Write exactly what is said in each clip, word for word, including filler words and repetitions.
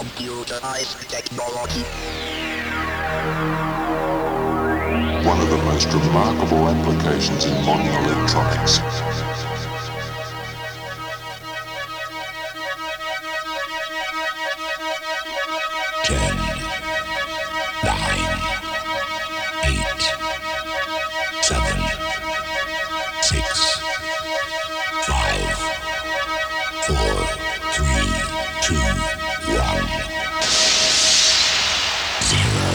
computerized technology. One of the most remarkable applications in modern electronics. Ten, nine, eight, seven, six, five, four, three, two, one, zero.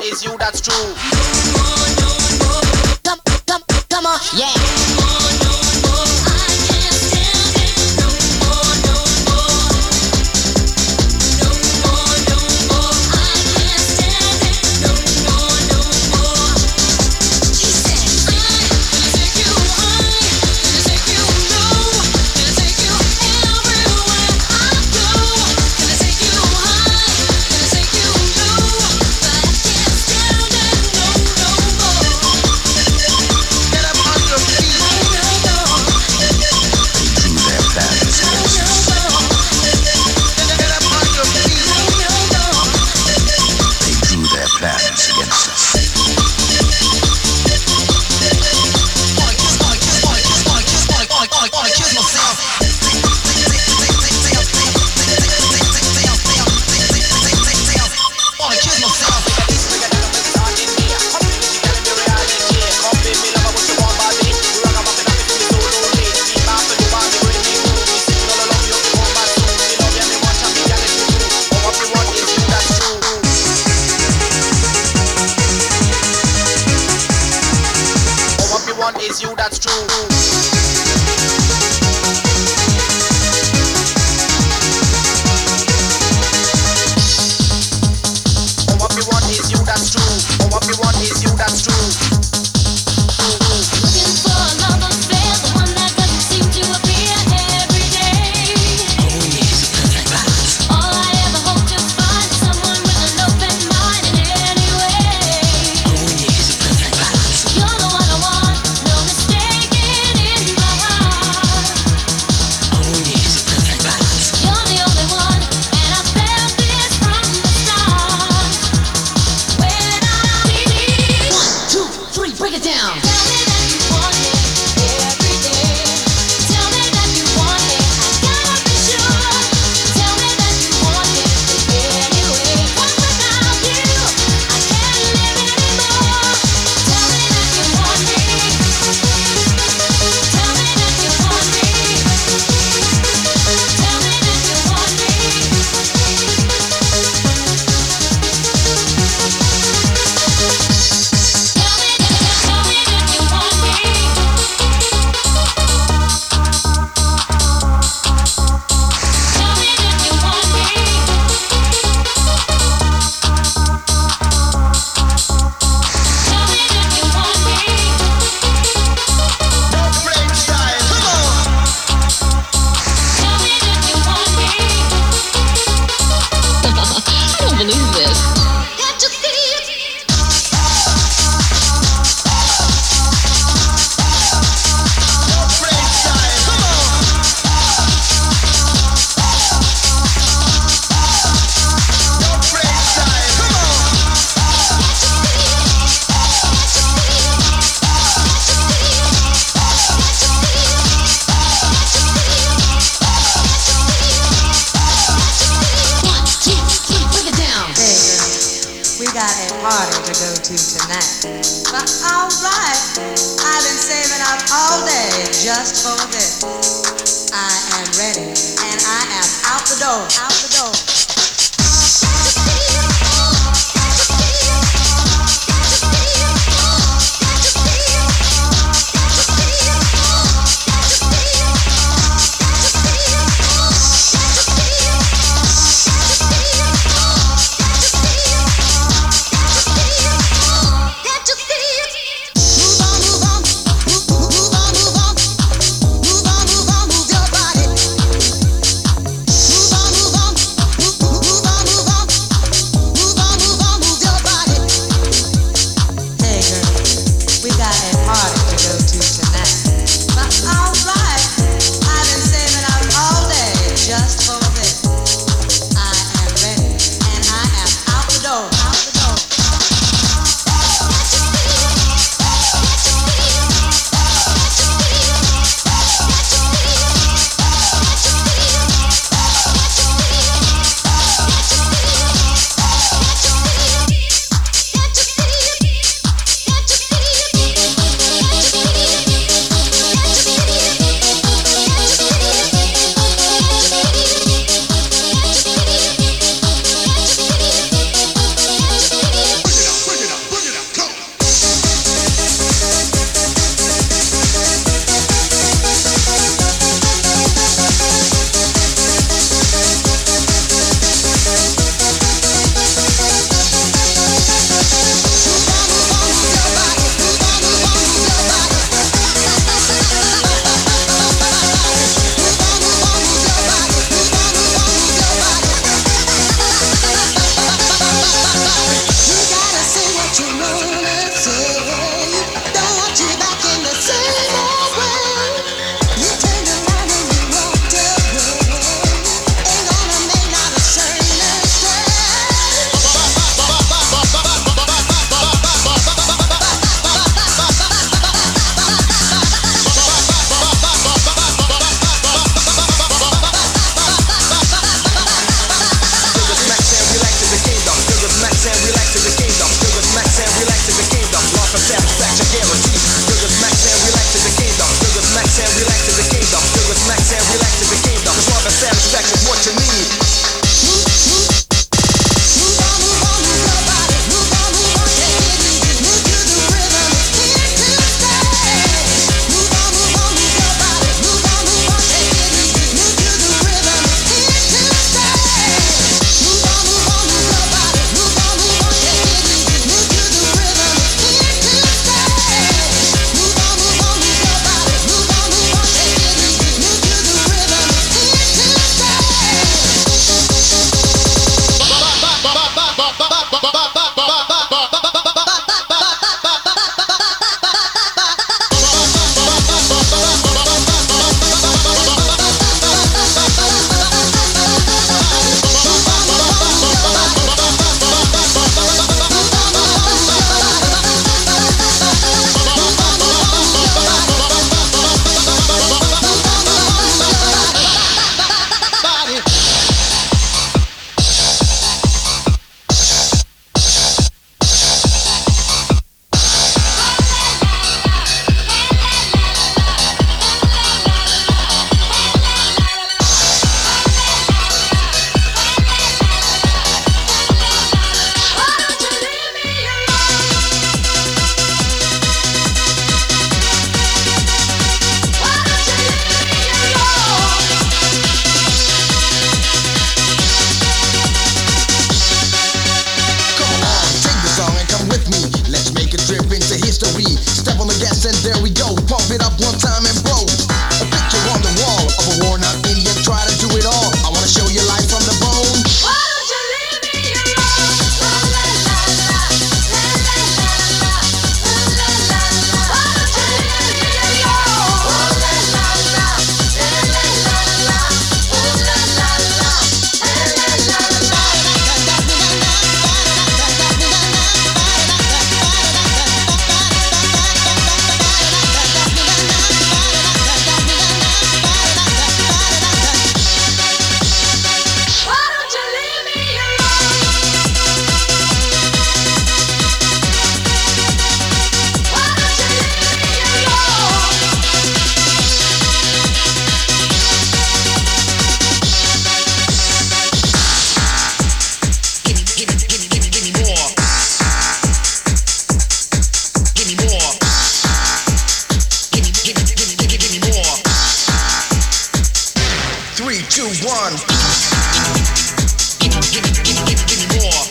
want is you, that's true. Come, come, come on, yeah. Is you, that's true. Oh, what we want is you, that's true. Oh, what we want is you, that's true. Looking for a love affair, the one that doesn't seem to appear every day. All I ever hope to find is someone with an open mind in any way. You're the one I want, no mistaking in my heart. You're the only one, and I felt this from the start. When I need one, two, three, break it down. Tell me that you want me every day. Tell me that you want me, I gotta be sure. Tell me that you want me anyway. 'Cause without you, I can't live anymore. Tell me that you want me. Tell me that you want me. Tell me that you want me. Tell me that, tell me that you want me. Tell me that you want me. Tell me that you want me. No French style, come on. Tell me that you want me. I don't believe this. Can't you see it? No French style, come on. No French style, come on. One, two, three, break it down. Hey girl, we got a party to go to tonight. But alright, I've been saving up all day just for this. I am ready and I am out the door, out the door. Can't you see it? Move on, move on, move, move, move on, move on, move on, move on, move your body. Move on, move on, two, one. Give, give, give, give, give, give me more.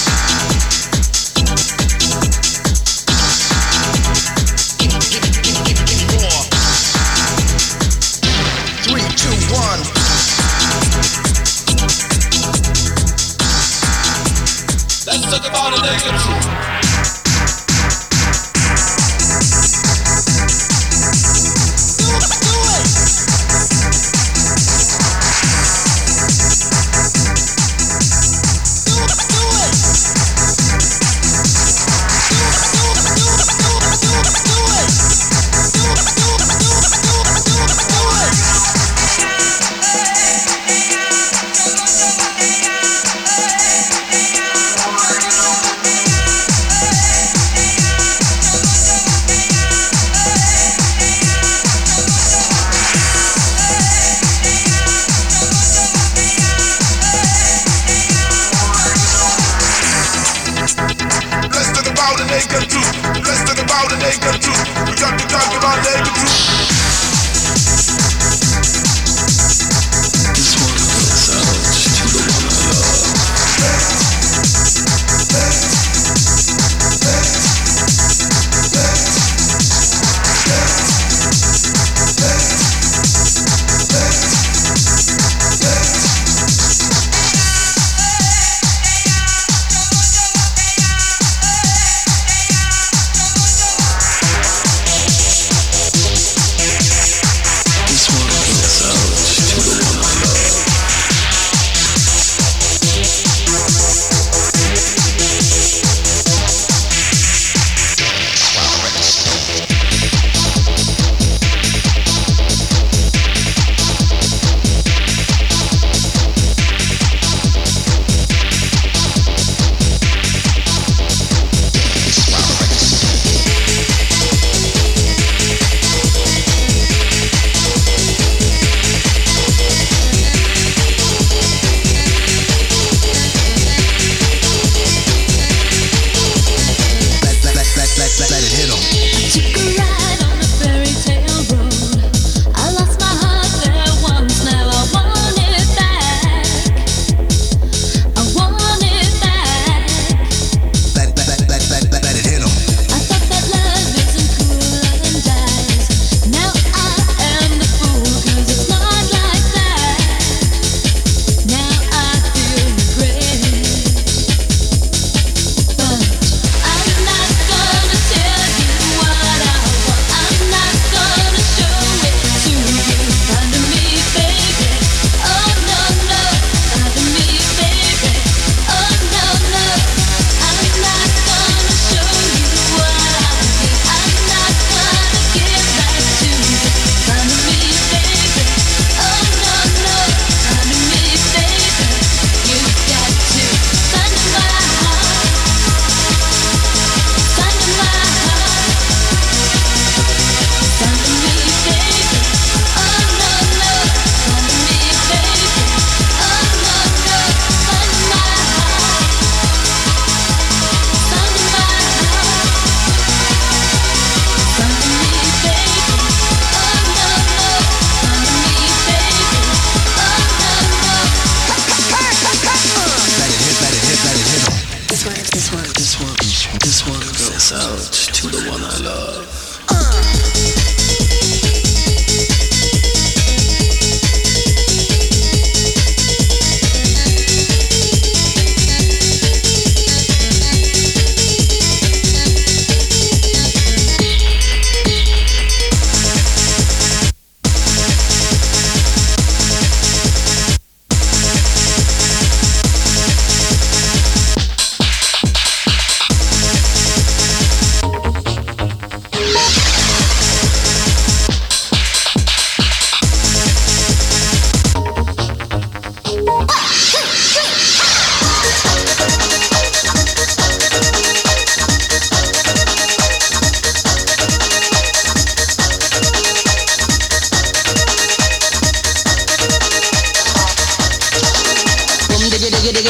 Give, give, give, give, give me more. Three, two, one. Let's talk about a negative.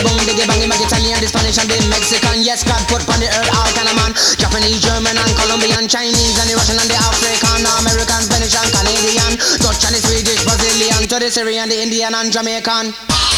boom, diggy bang, make Italian, the Spanish and the Mexican. Yes, God put on the earth all kind of man. Japanese, German and Colombian, Chinese and the Russian and the African, American, Spanish and Canadian, Dutch and the Swedish, Brazilian, to the Syrian, the Indian and Jamaican.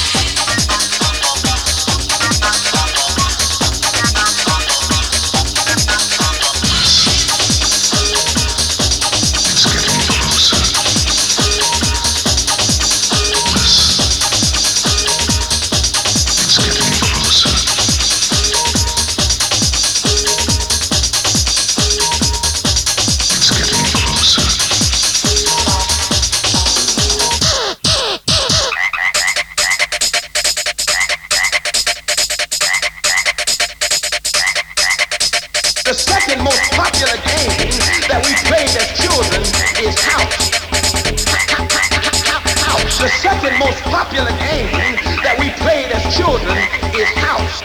Popular game that we played as children is house.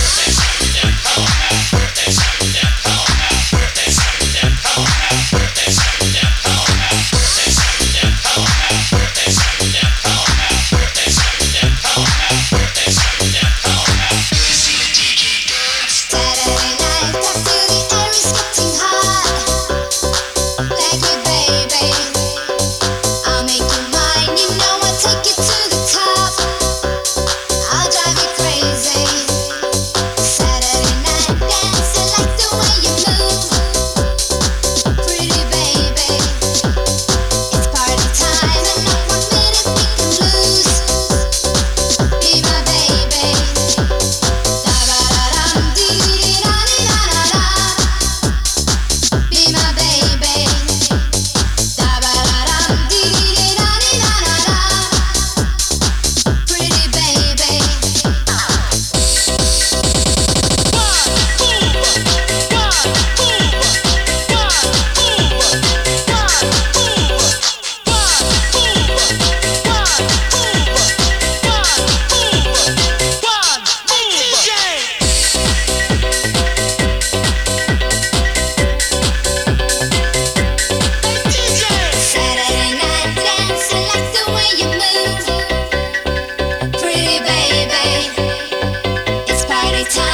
Did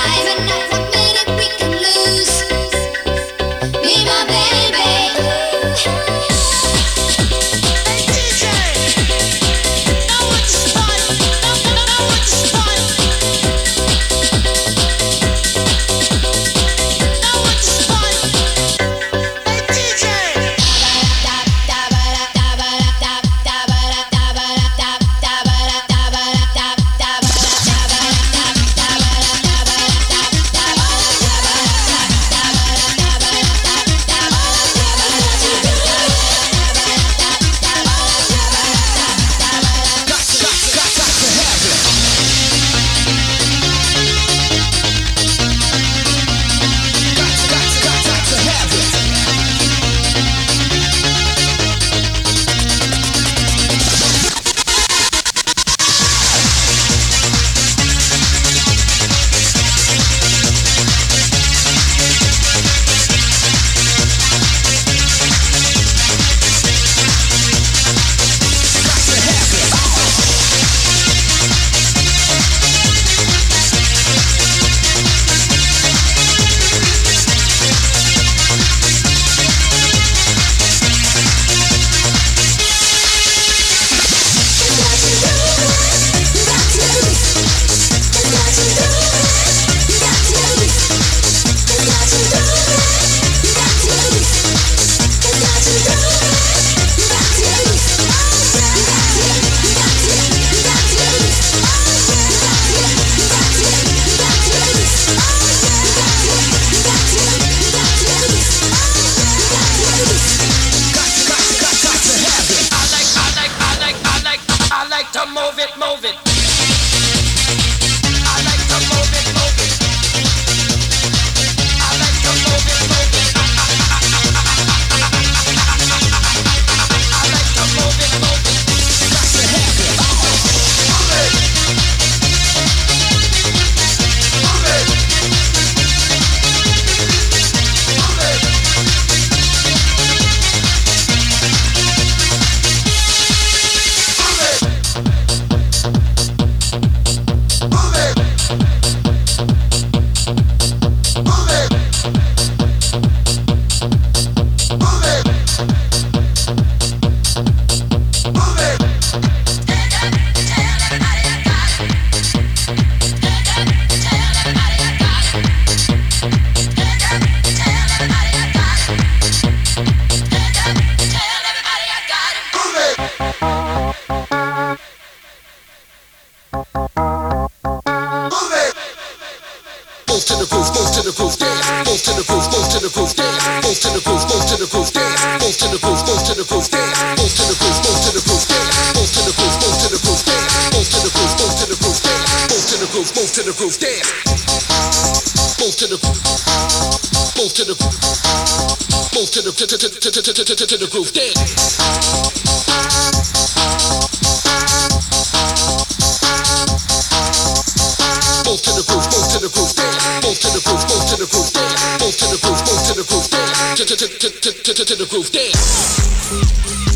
To the groove, dance.